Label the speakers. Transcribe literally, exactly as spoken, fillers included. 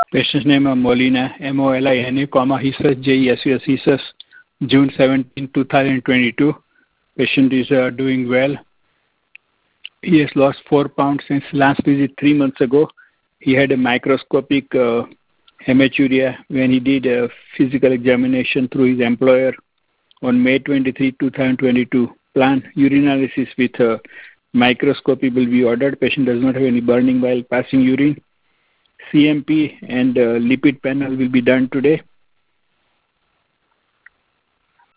Speaker 1: Patient's name is Molina, M O L I N A, comma, Hesus, J E S U S, Hesus, June seventeenth, two thousand twenty-two. Patient is uh, doing well. He has lost four pounds since last visit three months ago. He had a microscopic uh, hematuria when he did a physical examination through his employer on May twenty-third, two thousand twenty-two. Planned urinalysis with uh, microscopy will be ordered. Patient does not have any burning while passing urine. C M P and uh, lipid panel will be done today.